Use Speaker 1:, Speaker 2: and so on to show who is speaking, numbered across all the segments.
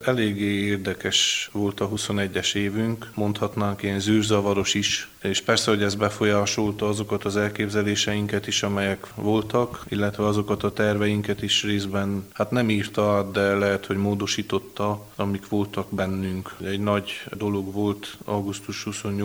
Speaker 1: Eléggé érdekes volt a 21-es évünk, mondhatnánk ilyen zűrzavaros is, és persze, hogy ez befolyásolta azokat az elképzeléseinket is, amelyek voltak, illetve azokat a terveinket is részben, hát nem írta át, de lehet, hogy módosította, amik voltak bennünk. Egy nagy dolog volt augusztus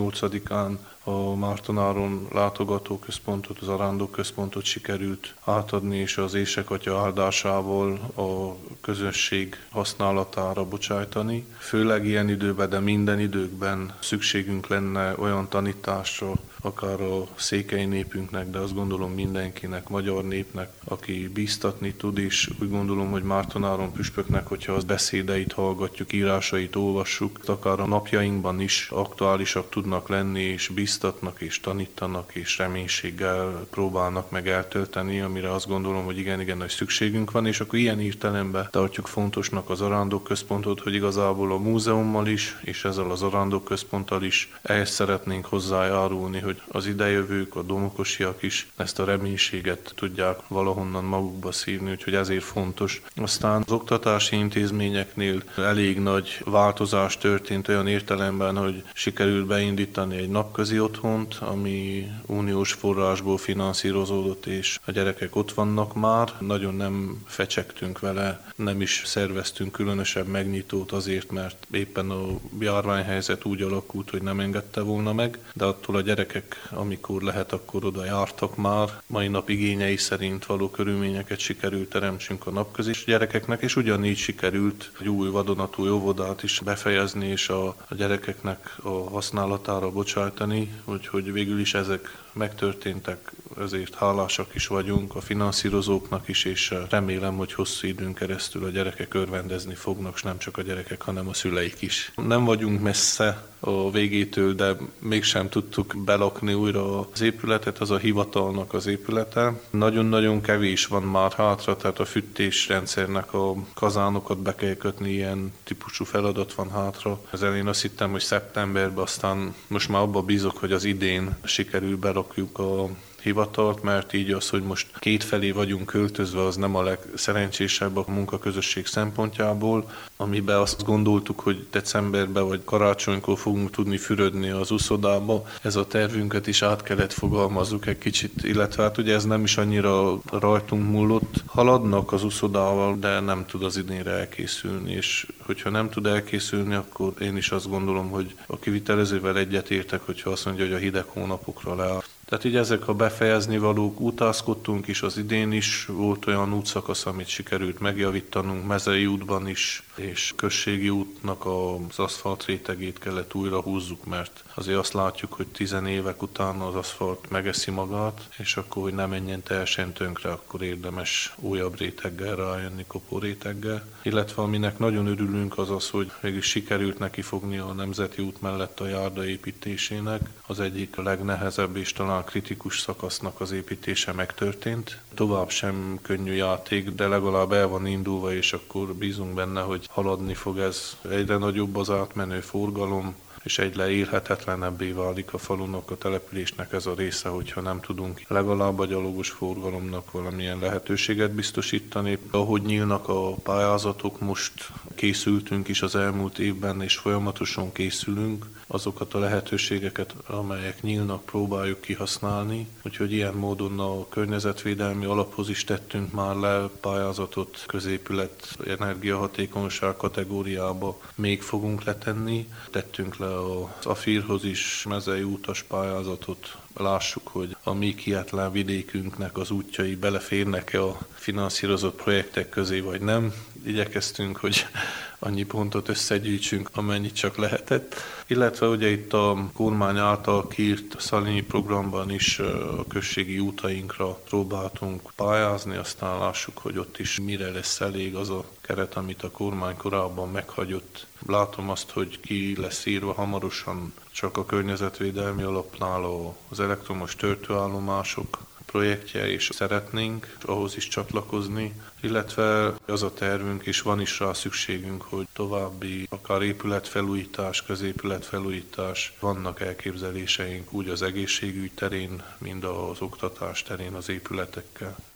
Speaker 1: 28-án a Márton-Áron látogatóközpontot, az arándokközpontot sikerült átadni, és az Ésekatya áldásával a közösség használatára bocsájtani. Főleg ilyen időben, de minden időkben szükségünk lenne olyan tanításra, akár a székely népünknek, de azt gondolom mindenkinek, magyar népnek, aki bíztatni tud, és úgy gondolom, hogy Márton-Áron püspöknek, hogyha az beszédeit hallgatjuk, írásait olvassuk, akár a napjainkban is aktuálisak tudnak lenni, és bíztatnak, és tanítanak, és reménységgel próbálnak meg eltölteni, amire azt gondolom, hogy igen nagy szükségünk van, és akkor ilyen értelemben tartjuk fontosnak az arándokközpontot, hogy igazából a múzeummal is, és ezzel az arándokközponttal is ehhez szeretnénk hozzájárulni, hogy az idejövők, a domokosiak is ezt a reménységet tudják valahonnan magukba szívni, úgyhogy ezért fontos. Aztán az oktatási intézményeknél elég nagy változás történt olyan értelemben, hogy sikerült beindítani egy napközi otthont, ami uniós forrásból finanszírozódott, és a gyerekek ott vannak már. Nagyon nem fecsegtünk vele, nem is szerveztünk különösebb megnyitót azért, mert éppen a járványhelyzet úgy alakult, hogy nem engedte volna meg, de attól a gyerekek, amikor lehet, akkor oda jártak már. Mai nap igényei szerint való körülményeket sikerült teremtsünk a napközis gyerekeknek, és ugyanígy sikerült egy új vadonatúj óvodát is befejezni, és a gyerekeknek a használatára bocsájtani, úgyhogy végül is ezek megtörténtek, ezért hálásak is vagyunk a finanszírozóknak is, és remélem, hogy hosszú időn keresztül a gyerekek örvendezni fognak, és nem csak a gyerekek, hanem a szüleik is. Nem vagyunk messze a végétől, de mégsem tudtuk belakni újra az épületet, az a hivatalnak az épülete. Nagyon-nagyon kevés van már hátra, tehát a fűtésrendszernek a kazánokat be kell kötni, ilyen típusú feladat van hátra. Az elején azt hittem, hogy szeptemberben, aztán most már abba bízok, hogy az idén sikerül berakjuk a hivatalt, mert így az, hogy most kétfelé vagyunk költözve, az nem a legszerencsésebb a munkaközösség szempontjából, amiben azt gondoltuk, hogy decemberben vagy karácsonykor fogunk tudni fürödni az uszodába. Ez a tervünket is át kellett fogalmazzuk egy kicsit, illetve hát ugye ez nem is annyira rajtunk múlott. Haladnak az uszodával, de nem tud az idénre elkészülni, és hogyha nem tud elkészülni, akkor én is azt gondolom, hogy a kivitelezővel egyetértek, hogyha azt mondja, hogy a hideg hónapokra leáll. Tehát így ezek a befejezni valók, utazkodtunk is az idén is, volt olyan útszakasz, amit sikerült megjavítanunk, mezei útban is, és községi útnak az aszfalt rétegét kellett újra húzzuk, mert azért azt látjuk, hogy 10 évek után az aszfalt megeszi magát, és akkor, hogy ne menjen teljesen tönkre, akkor érdemes újabb réteggel rájönni, kopó réteggel. Illetve aminek nagyon örülünk az az, hogy mégis sikerült nekifogni a Nemzeti út mellett a járda építésének. Az egyik a legnehezebb és talán kritikus szakasznak az építése megtörtént. Tovább sem könnyű játék, de legalább el van indulva, és akkor bízunk benne, hogy haladni fog ez. Egyre nagyobb az átmenő forgalom, és egyre élhetetlenebbé válik a falunak, a településnek ez a része, hogyha nem tudunk legalább a gyalogos forgalomnak valamilyen lehetőséget biztosítani. Ahogy nyílnak a pályázatok, most készültünk is az elmúlt évben, és folyamatosan készülünk. Azokat a lehetőségeket, amelyek nyílnak, próbáljuk kihasználni. Úgyhogy ilyen módon a környezetvédelmi alaphoz is tettünk már le pályázatot, középület energiahatékonyság kategóriába még fogunk letenni. Tettünk le az AFIR-hoz is mezei útas pályázatot. Lássuk, hogy a mi kietlen vidékünknek az útjai beleférnek-e a finanszírozott projektek közé, vagy nem. Igyekeztünk, hogy annyi pontot összegyűjtsünk, amennyit csak lehetett. Illetve ugye itt a kormány által kiírt Szalini programban is a községi útainkra próbáltunk pályázni, aztán lássuk, hogy ott is mire lesz elég az a keret, amit a kormány korábban meghagyott. Látom azt, hogy ki lesz írva hamarosan csak a környezetvédelmi alapnál az elektromos töltőállomások projektje, és szeretnénk ahhoz is csatlakozni, illetve az a tervünk, és van is rá szükségünk, hogy további akár épületfelújítás, középületfelújítás, vannak elképzeléseink úgy az egészségügy terén, mind az oktatás terén az épületekkel.